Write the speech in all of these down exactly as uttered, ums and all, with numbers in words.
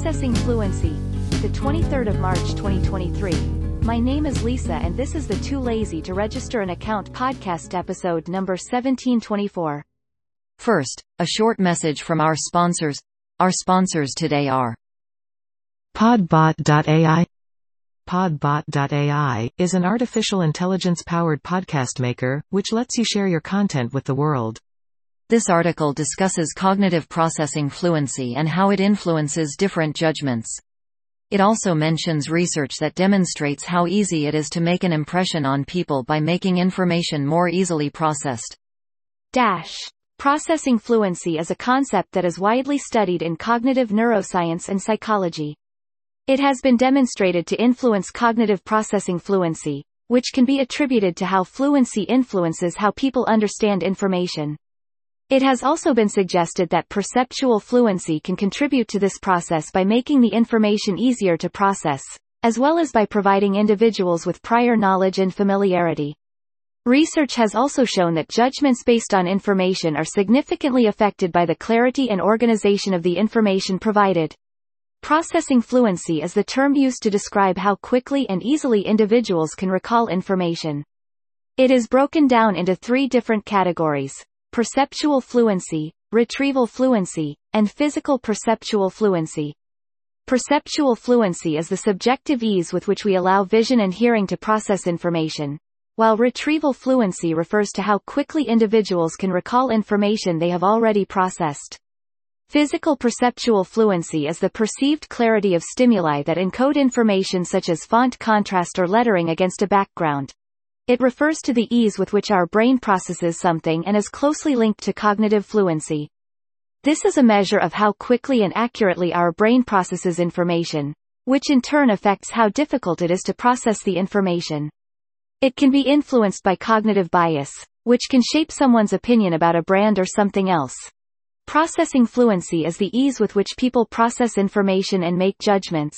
Processing Fluency, the twenty-third of March twenty twenty-three. My name is Lisa and this is the Too Lazy to Register an Account podcast episode number seventeen twenty-four. First, a short message from our sponsors. Our sponsors today are Podbot dot A I. Podbot dot A I is an artificial intelligence-powered podcast maker, which lets you share your content with the world. This article discusses cognitive processing fluency and how it influences different judgments. It also mentions research that demonstrates how easy it is to make an impression on people by making information more easily processed. Dash. Processing fluency is a concept that is widely studied in cognitive neuroscience and psychology. It has been demonstrated to influence cognitive processing fluency, which can be attributed to how fluency influences how people understand information. It has also been suggested that perceptual fluency can contribute to this process by making the information easier to process, as well as by providing individuals with prior knowledge and familiarity. Research has also shown that judgments based on information are significantly affected by the clarity and organization of the information provided. Processing fluency is the term used to describe how quickly and easily individuals can recall information. It is broken down into three different categories: perceptual fluency, retrieval fluency, and physical perceptual fluency. Perceptual fluency is the subjective ease with which we allow vision and hearing to process information, while retrieval fluency refers to how quickly individuals can recall information they have already processed. Physical perceptual fluency is the perceived clarity of stimuli that encode information such as font contrast or lettering against a background. It refers to the ease with which our brain processes something and is closely linked to cognitive fluency. This is a measure of how quickly and accurately our brain processes information, which in turn affects how difficult it is to process the information. It can be influenced by cognitive bias, which can shape someone's opinion about a brand or something else. Processing fluency is the ease with which people process information and make judgments.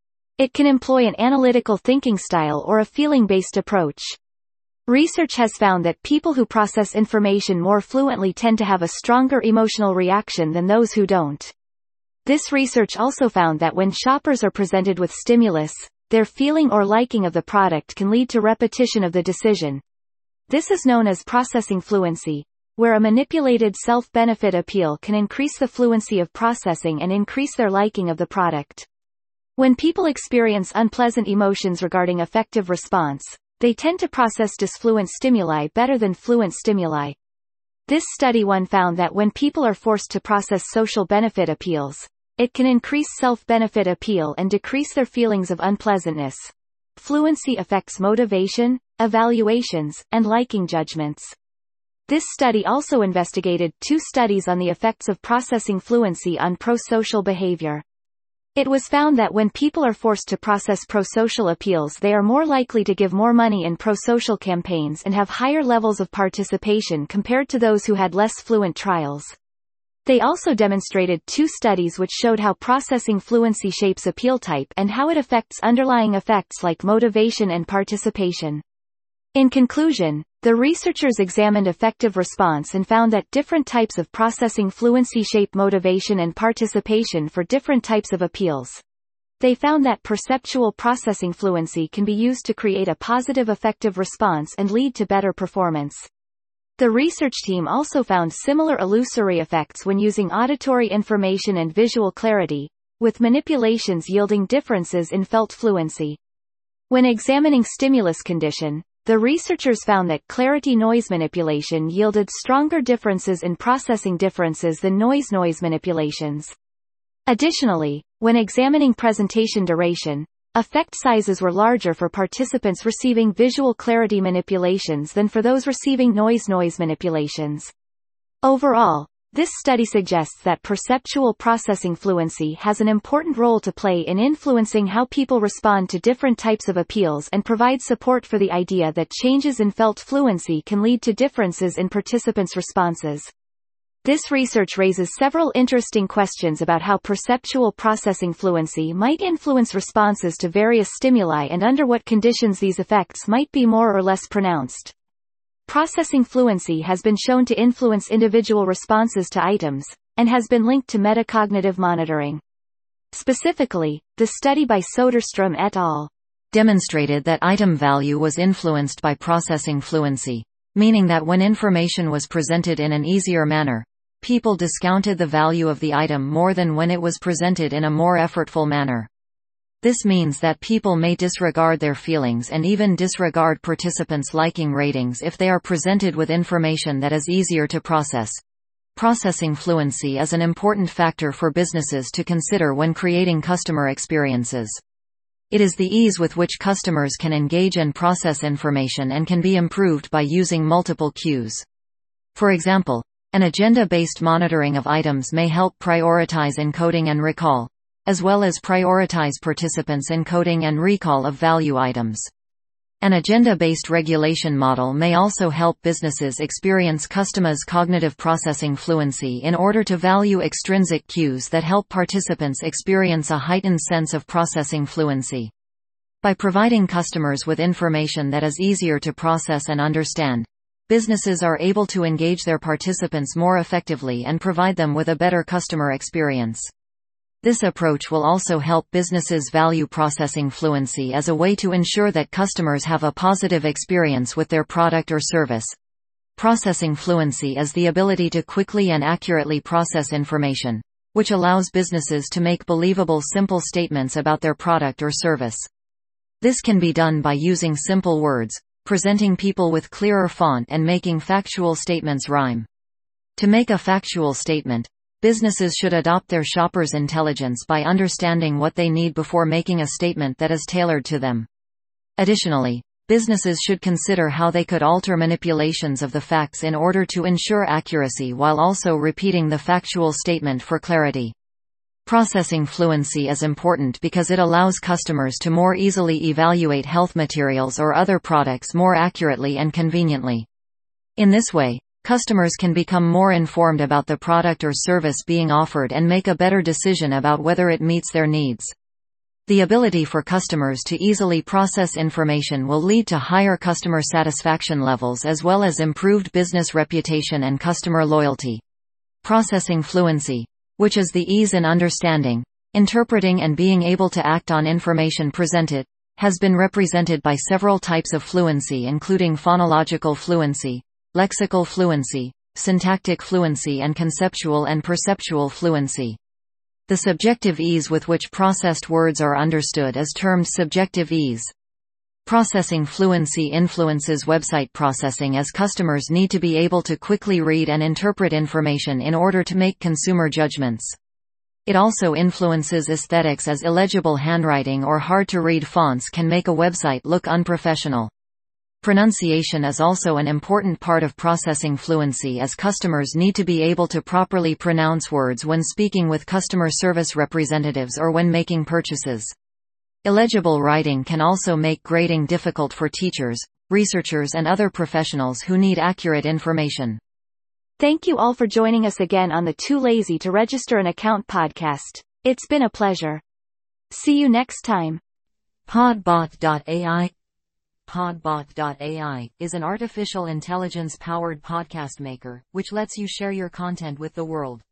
It can employ an analytical thinking style or a feeling-based approach. Research has found that people who process information more fluently tend to have a stronger emotional reaction than those who don't. This research also found that when shoppers are presented with stimulus, their feeling or liking of the product can lead to repetition of the decision. This is known as processing fluency, where a manipulated self-benefit appeal can increase the fluency of processing and increase their liking of the product. When people experience unpleasant emotions regarding affective response, they tend to process disfluent stimuli better than fluent stimuli. This study one found that when people are forced to process social benefit appeals, it can increase self-benefit appeal and decrease their feelings of unpleasantness. Fluency affects motivation, evaluations, and liking judgments. This study also investigated two studies on the effects of processing fluency on pro-social behavior. It was found that when people are forced to process pro-social appeals, they are more likely to give more money in pro-social campaigns and have higher levels of participation compared to those who had less fluent trials. They also demonstrated two studies which showed how processing fluency shapes appeal type and how it affects underlying effects like motivation and participation. In conclusion, the researchers examined effective response and found that different types of processing fluency shape motivation and participation for different types of appeals. They found that perceptual processing fluency can be used to create a positive effective response and lead to better performance. The research team also found similar illusory effects when using auditory information and visual clarity, with manipulations yielding differences in felt fluency. When examining stimulus condition, the researchers found that clarity noise manipulation yielded stronger differences in processing differences than noise-noise manipulations. Additionally, when examining presentation duration, effect sizes were larger for participants receiving visual clarity manipulations than for those receiving noise-noise manipulations. Overall, this study suggests that perceptual processing fluency has an important role to play in influencing how people respond to different types of appeals and provides support for the idea that changes in felt fluency can lead to differences in participants' responses. This research raises several interesting questions about how perceptual processing fluency might influence responses to various stimuli and under what conditions these effects might be more or less pronounced. Processing fluency has been shown to influence individual responses to items, and has been linked to metacognitive monitoring. Specifically, the study by Soderstrom et al. Demonstrated that item value was influenced by processing fluency, meaning that when information was presented in an easier manner, people discounted the value of the item more than when it was presented in a more effortful manner. This means that people may disregard their feelings and even disregard participants' liking ratings if they are presented with information that is easier to process. Processing fluency is an important factor for businesses to consider when creating customer experiences. It is the ease with which customers can engage and process information and can be improved by using multiple cues. For example, an agenda-based monitoring of items may help prioritize encoding and recall, as well as prioritize participants' encoding and recall of value items. An agenda-based regulation model may also help businesses experience customers' cognitive processing fluency in order to value extrinsic cues that help participants experience a heightened sense of processing fluency. By providing customers with information that is easier to process and understand, businesses are able to engage their participants more effectively and provide them with a better customer experience. This approach will also help businesses value processing fluency as a way to ensure that customers have a positive experience with their product or service. Processing fluency is the ability to quickly and accurately process information, which allows businesses to make believable simple statements about their product or service. This can be done by using simple words, presenting people with clearer font, and making factual statements rhyme. To make a factual statement, businesses should adopt their shoppers' intelligence by understanding what they need before making a statement that is tailored to them. Additionally, businesses should consider how they could alter manipulations of the facts in order to ensure accuracy while also repeating the factual statement for clarity. Processing fluency is important because it allows customers to more easily evaluate health materials or other products more accurately and conveniently. In this way, customers can become more informed about the product or service being offered and make a better decision about whether it meets their needs. The ability for customers to easily process information will lead to higher customer satisfaction levels as well as improved business reputation and customer loyalty. Processing fluency, which is the ease in understanding, interpreting and being able to act on information presented, has been represented by several types of fluency including phonological fluency, lexical fluency, syntactic fluency, and conceptual and perceptual fluency. The subjective ease with which processed words are understood is termed subjective ease. Processing fluency influences website processing as customers need to be able to quickly read and interpret information in order to make consumer judgments. It also influences aesthetics as illegible handwriting or hard-to-read fonts can make a website look unprofessional. Pronunciation is also an important part of processing fluency as customers need to be able to properly pronounce words when speaking with customer service representatives or when making purchases. Illegible writing can also make grading difficult for teachers, researchers, and other professionals who need accurate information. Thank you all for joining us again on the Too Lazy to Register an Account podcast. It's been a pleasure. See you next time. Podbot dot A I Podbot dot A I is an artificial intelligence-powered podcast maker, which lets you share your content with the world.